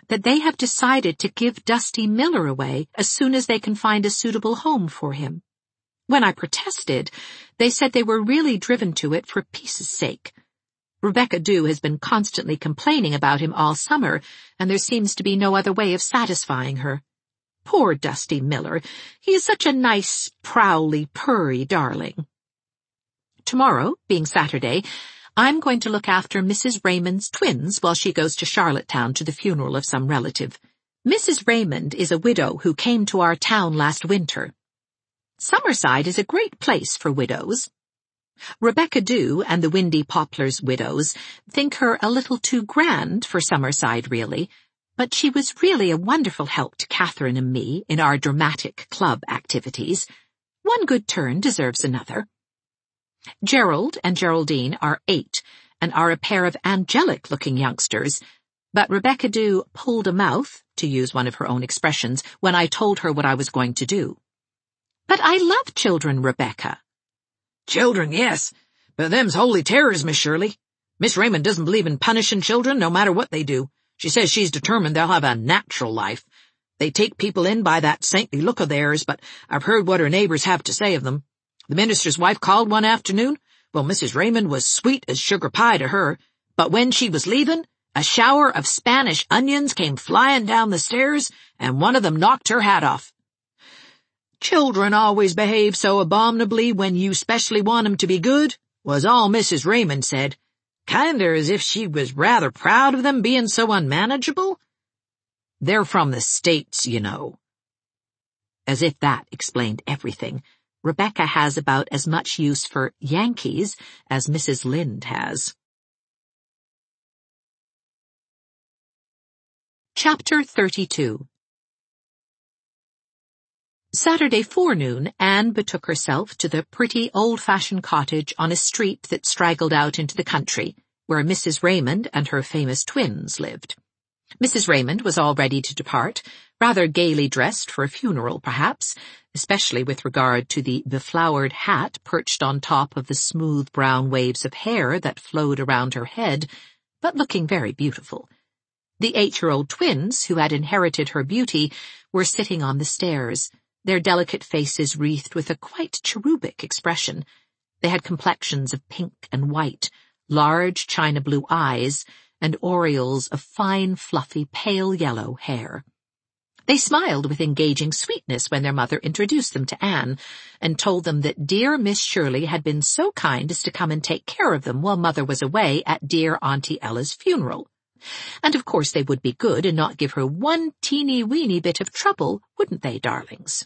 that they have decided to give Dusty Miller away as soon as they can find a suitable home for him. When I protested, they said they were really driven to it for peace's sake. Rebecca Dew has been constantly complaining about him all summer, and there seems to be no other way of satisfying her. Poor Dusty Miller. He is such a nice, prowly, purry darling. Tomorrow, being Saturday, I'm going to look after Mrs. Raymond's twins while she goes to Charlottetown to the funeral of some relative. Mrs. Raymond is a widow who came to our town last winter. Summerside is a great place for widows. Rebecca Dew and the Windy Poplars widows think her a little too grand for Summerside, really, but she was really a wonderful help to Catherine and me in our dramatic club activities. One good turn deserves another. Gerald and Geraldine are 8 and are a pair of angelic-looking youngsters, but Rebecca Dew pulled a mouth, to use one of her own expressions, when I told her what I was going to do. But I love children, Rebecca. Children, yes, but them's holy terrors, Miss Shirley. Miss Raymond doesn't believe in punishing children no matter what they do. She says she's determined they'll have a natural life. They take people in by that saintly look of theirs, but I've heard what her neighbors have to say of them. The minister's wife called one afternoon. Well, Mrs. Raymond was sweet as sugar pie to her, but when she was leaving, a shower of Spanish onions came flying down the stairs, and one of them knocked her hat off. Children always behave so abominably when you specially want 'em to be good, was all Mrs. Raymond said, kinder as if she was rather proud of them being so unmanageable. They're from the States, you know. As if that explained everything. Rebecca has about as much use for Yankees as Mrs. Lynde has. Chapter 32. Saturday forenoon, Anne betook herself to the pretty old-fashioned cottage on a street that straggled out into the country, where Mrs. Raymond and her famous twins lived. Mrs. Raymond was all ready to depart, rather gaily dressed for a funeral, perhaps, especially with regard to the beflowered hat perched on top of the smooth brown waves of hair that flowed around her head, but looking very beautiful. The 8-year-old twins, who had inherited her beauty, were sitting on the stairs, their delicate faces wreathed with a quite cherubic expression. They had complexions of pink and white, large china blue eyes, and aureoles of fine, fluffy, pale yellow hair. They smiled with engaging sweetness when their mother introduced them to Anne, and told them that dear Miss Shirley had been so kind as to come and take care of them while Mother was away at dear Auntie Ella's funeral. And of course they would be good and not give her one teeny-weeny bit of trouble, wouldn't they, darlings?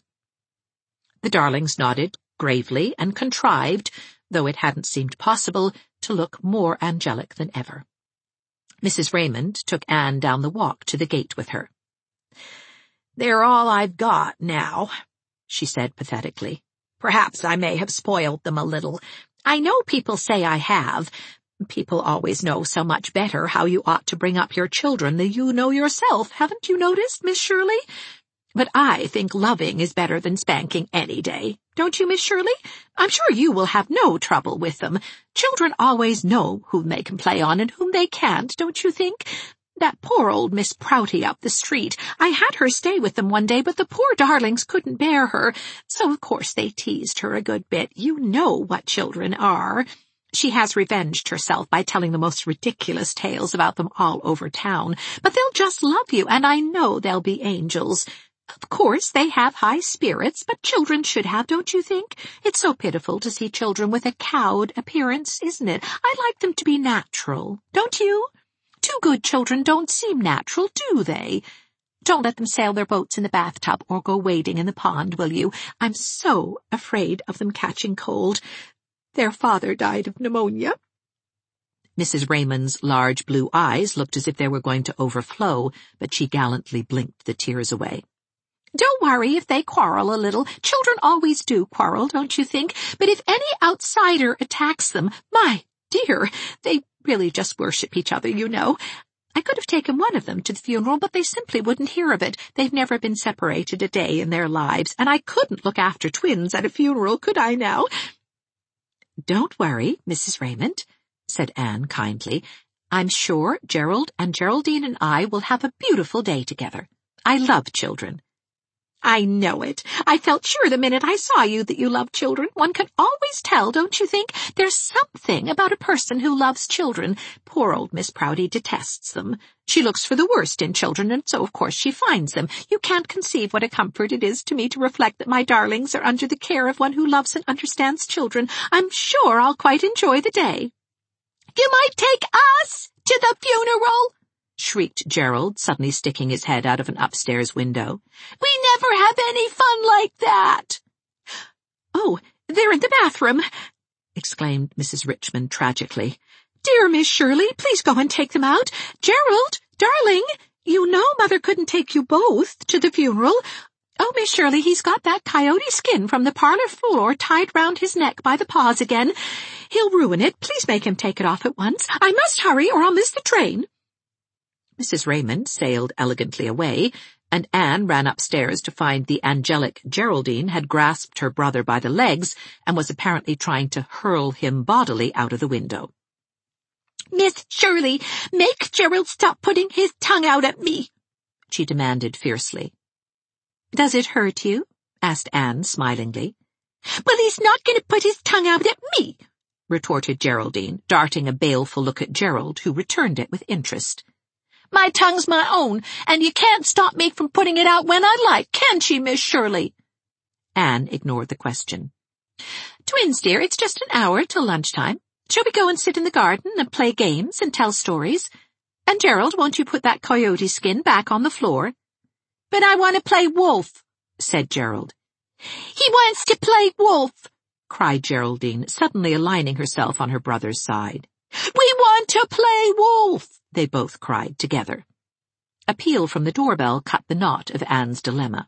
The darlings nodded gravely and contrived, though it hadn't seemed possible, to look more angelic than ever. Mrs. Raymond took Anne down the walk to the gate with her. "They're all I've got now," she said pathetically. "Perhaps I may have spoiled them a little. I know people say I have. People always know so much better how you ought to bring up your children than you know yourself, haven't you noticed, Miss Shirley? But I think loving is better than spanking any day. Don't you, Miss Shirley? I'm sure you will have no trouble with them. Children always know whom they can play on and whom they can't, don't you think? That poor old Miss Prouty up the street. I had her stay with them one day, but the poor darlings couldn't bear her, so of course they teased her a good bit. You know what children are. She has revenged herself by telling the most ridiculous tales about them all over town. But they'll just love you, and I know they'll be angels. Of course, they have high spirits, but children should have, don't you think? It's so pitiful to see children with a cowed appearance, isn't it? I like them to be natural, don't you? Too good children don't seem natural, do they? Don't let them sail their boats in the bathtub or go wading in the pond, will you? I'm so afraid of them catching cold. Their father died of pneumonia." Mrs. Raymond's large blue eyes looked as if they were going to overflow, but she gallantly blinked the tears away. "Don't worry if they quarrel a little. Children always do quarrel, don't you think? But if any outsider attacks them, my dear, they really just worship each other, you know. I could have taken one of them to the funeral, but they simply wouldn't hear of it. They've never been separated a day in their lives, and I couldn't look after twins at a funeral, could I now?" "Don't worry, Mrs. Raymond," said Anne kindly. I'm sure Gerald and Geraldine and I will have a beautiful day together. I love children." "I know it. I felt sure the minute I saw you that you love children. One can always tell, don't you think? There's something about a person who loves children. Poor old Miss Prouty detests them. She looks for the worst in children, and so of course she finds them. You can't conceive what a comfort it is to me to reflect that my darlings are under the care of one who loves and understands children. I'm sure I'll quite enjoy the day." "You might take us to the funeral," shrieked Gerald, suddenly sticking his head out of an upstairs window. "We never have any fun like that." "Oh, they're in the bathroom," exclaimed Mrs. Richmond tragically. "Dear Miss Shirley, please go and take them out. Gerald, darling, you know Mother couldn't take you both to the funeral. Oh, Miss Shirley, he's got that coyote skin from the parlor floor tied round his neck by the paws again. He'll ruin it. Please make him take it off at once. I must hurry or I'll miss the train." Mrs. Raymond sailed elegantly away, and Anne ran upstairs to find the angelic Geraldine had grasped her brother by the legs and was apparently trying to hurl him bodily out of the window. "Miss Shirley, make Gerald stop putting his tongue out at me," she demanded fiercely. "Does it hurt you?" asked Anne smilingly. "Well, he's not going to put his tongue out at me," retorted Geraldine, darting a baleful look at Gerald, who returned it with interest. "My tongue's my own, and you can't stop me from putting it out when I like, can she, Miss Shirley?" Anne ignored the question. "Twins, dear, it's just an hour till lunchtime. Shall we go and sit in the garden and play games and tell stories? And Gerald, won't you put that coyote skin back on the floor?" "But I want to play wolf," said Gerald. "He wants to play wolf," cried Geraldine, suddenly aligning herself on her brother's side. "We want to play wolf," they both cried together. A peal from the doorbell cut the knot of Anne's dilemma.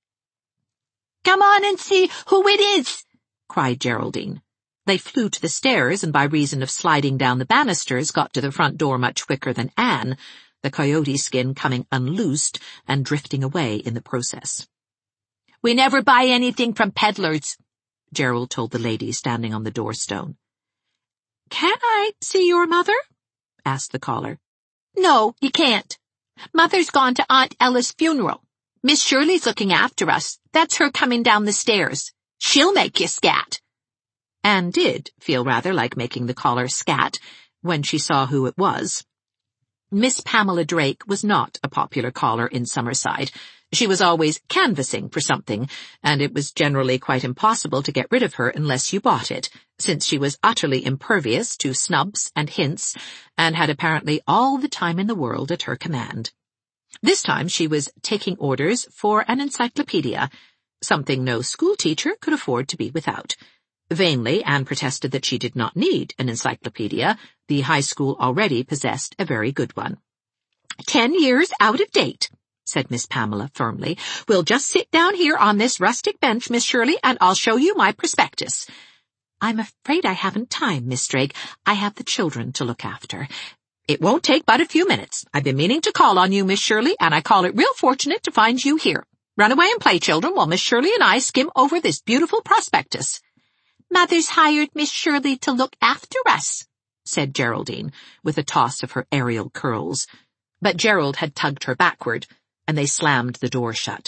"Come on and see who it is," cried Geraldine. They flew to the stairs and by reason of sliding down the banisters got to the front door much quicker than Anne, the coyote skin coming unloosed and drifting away in the process. "We never buy anything from peddlers," Gerald told the lady standing on the doorstone. "Can I see your mother?" asked the caller. "No, you can't. Mother's gone to Aunt Ella's funeral. Miss Shirley's looking after us. That's her coming down the stairs. She'll make you scat." Anne did feel rather like making the caller scat when she saw who it was. Miss Pamela Drake was not a popular caller in Summerside. She was always canvassing for something, and it was generally quite impossible to get rid of her unless you bought it, since she was utterly impervious to snubs and hints, and had apparently all the time in the world at her command. This time she was taking orders for an encyclopedia, something no schoolteacher could afford to be without. Vainly, Anne protested that she did not need an encyclopedia. The high school already possessed a very good one. 10 years out of date," said Miss Pamela firmly. "We'll just sit down here on this rustic bench, Miss Shirley, and I'll show you my prospectus." "I'm afraid I haven't time, Miss Drake. I have the children to look after." "It won't take but a few minutes. I've been meaning to call on you, Miss Shirley, and I call it real fortunate to find you here. Run away and play, children, while Miss Shirley and I skim over this beautiful prospectus." "Mother's hired Miss Shirley to look after us," said Geraldine, with a toss of her aerial curls. But Gerald had tugged her backward, and they slammed the door shut.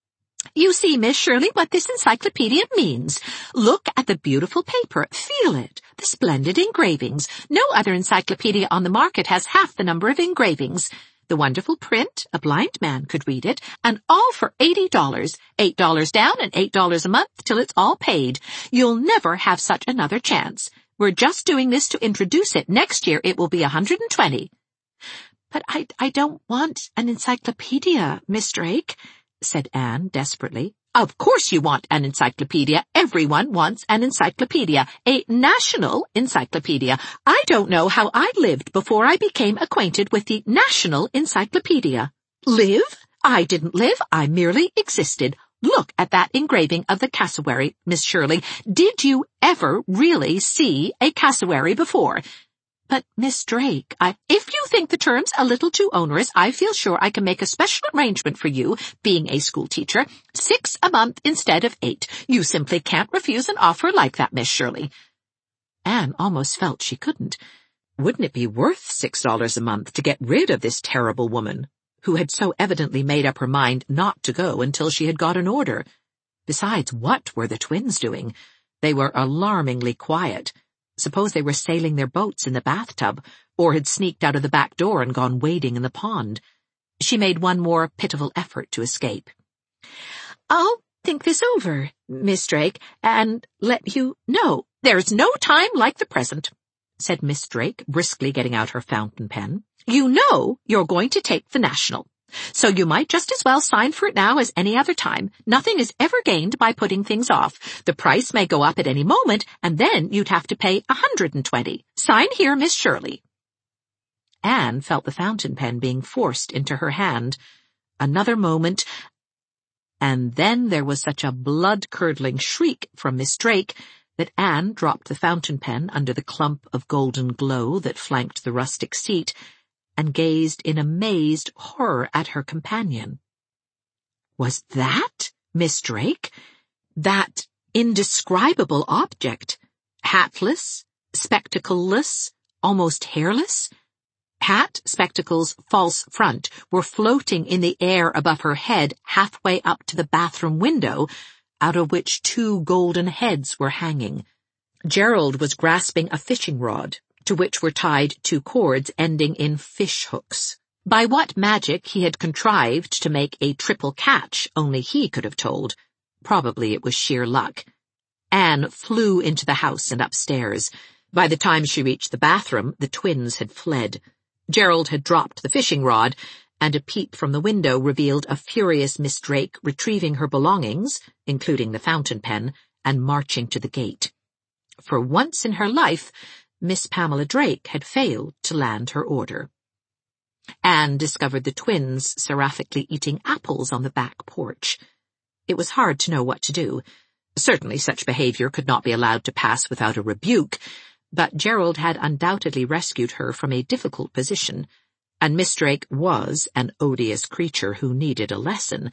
"You see, Miss Shirley, what this encyclopedia means. Look at the beautiful paper. Feel it. The splendid engravings. No other encyclopedia on the market has half the number of engravings. The wonderful print, a blind man could read it, and all for $80. $8 down and $8 a month till it's all paid. You'll never have such another chance. We're just doing this to introduce it. Next year it will be $120. "But I don't want an encyclopedia, Miss Drake," said Anne desperately. "Of course you want an encyclopedia. Everyone wants an encyclopedia. A national encyclopedia. I don't know how I lived before I became acquainted with the National Encyclopedia. Live? I didn't live. I merely existed. Look at that engraving of the cassowary, Miss Shirley. Did you ever really see a cassowary before?" "But, Miss Drake, If you think the terms a little too onerous, I feel sure I can make a special arrangement for you, being a school teacher. 6 a month instead of 8. You simply can't refuse an offer like that, Miss Shirley." Anne almost felt she couldn't. Wouldn't it be worth $6 a month to get rid of this terrible woman, who had so evidently made up her mind not to go until she had got an order? Besides, what were the twins doing? They were alarmingly quiet. Suppose they were sailing their boats in the bathtub, or had sneaked out of the back door and gone wading in the pond. She made one more pitiful effort to escape. "I'll think this over, Miss Drake, and let you know." "There's no time like the present," said Miss Drake, briskly getting out her fountain pen. "You know you're going to take the National, so you might just as well sign for it now as any other time. Nothing is ever gained by putting things off. The price may go up at any moment, and then you'd have to pay $120. Sign here, Miss Shirley." Anne felt the fountain pen being forced into her hand. Another moment, and then there was such a blood-curdling shriek from Miss Drake that Anne dropped the fountain pen under the clump of golden glow that flanked the rustic seat and gazed in amazed horror at her companion. Was that Miss Drake? That indescribable object? Hatless, spectacleless, almost hairless? Hat, spectacles, false front were floating in the air above her head halfway up to the bathroom window, out of which two golden heads were hanging. Gerald was grasping a fishing rod, to which were tied two cords ending in fish hooks. By what magic he had contrived to make a triple catch, only he could have told. Probably it was sheer luck. Anne flew into the house and upstairs. By the time she reached the bathroom, the twins had fled. Gerald had dropped the fishing rod, and a peep from the window revealed a furious Miss Drake retrieving her belongings, including the fountain pen, and marching to the gate. For once in her life, Miss Pamela Drake had failed to land her order. Anne discovered the twins seraphically eating apples on the back porch. It was hard to know what to do. Certainly such behavior could not be allowed to pass without a rebuke, but Gerald had undoubtedly rescued her from a difficult position, and Miss Drake was an odious creature who needed a lesson.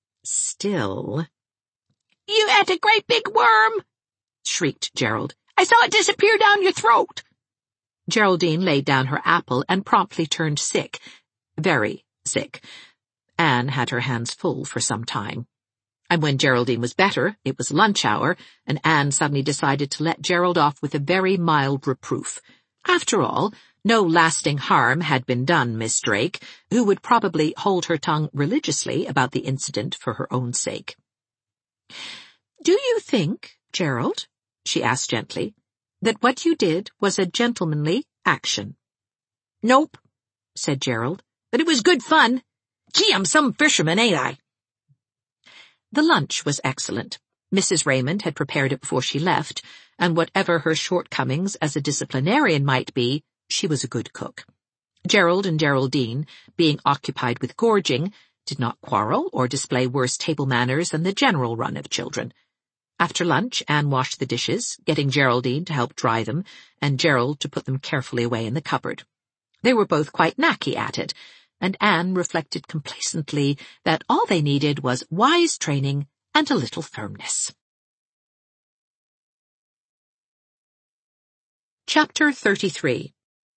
Still— "You ate a great big worm!" shrieked Gerald. "I saw it disappear down your throat." Geraldine laid down her apple and promptly turned sick. Very sick. Anne had her hands full for some time. And when Geraldine was better, it was lunch hour, and Anne suddenly decided to let Gerald off with a very mild reproof. After all, no lasting harm had been done Miss Drake, who would probably hold her tongue religiously about the incident for her own sake. "Do you think, Gerald," she asked gently, "that what you did was a gentlemanly action?" "Nope," said Gerald. "but it was good fun. Gee, I'm some fisherman, ain't I?" The lunch was excellent. Mrs. Raymond had prepared it before she left, and whatever her shortcomings as a disciplinarian might be, she was a good cook. Gerald and Geraldine, being occupied with gorging, did not quarrel or display worse table manners than the general run of children. After lunch, Anne washed the dishes, getting Geraldine to help dry them, and Gerald to put them carefully away in the cupboard. They were both quite knacky at it, and Anne reflected complacently that all they needed was wise training and a little firmness. Chapter 33.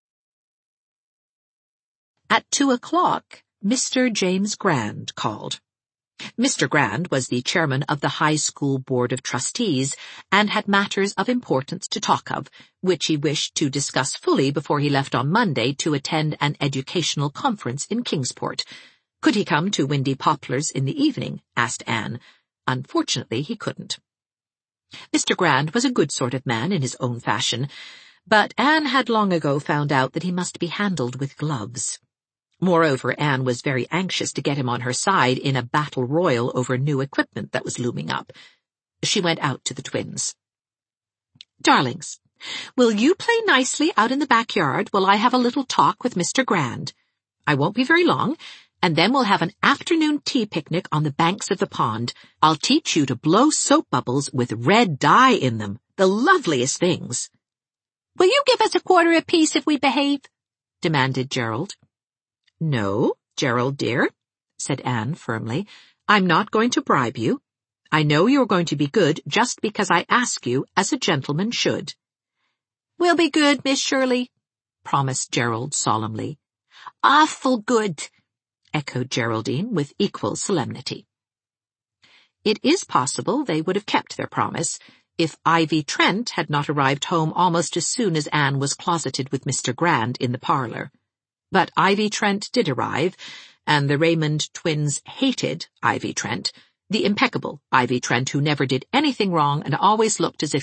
At 2:00, Mr. James Grand called. Mr. Grand was the chairman of the High School Board of Trustees and had matters of importance to talk of, which he wished to discuss fully before he left on Monday to attend an educational conference in Kingsport. Could he come to Windy Poplars in the evening? Asked Anne. Unfortunately, he couldn't. Mr. Grand was a good sort of man in his own fashion, but Anne had long ago found out that he must be handled with gloves. Moreover, Anne was very anxious to get him on her side in a battle royal over new equipment that was looming up. She went out to the twins. "Darlings, will you play nicely out in the backyard while I have a little talk with Mr. Grand? I won't be very long, and then we'll have an afternoon tea picnic on the banks of the pond. I'll teach you to blow soap bubbles with red dye in them, the loveliest things." "Will you give us a quarter apiece if we behave?" demanded Gerald. "No, Gerald dear," said Anne firmly. "I'm not going to bribe you. I know you're going to be good just because I ask you as a gentleman should." "We'll be good, Miss Shirley," promised Gerald solemnly. Awful good, echoed Geraldine with equal solemnity. It is possible they would have kept their promise if Ivy Trent had not arrived home almost as soon as Anne was closeted with Mr. Grand in the parlor. But Ivy Trent did arrive, and the Raymond twins hated Ivy Trent, the impeccable Ivy Trent who never did anything wrong and always looked as if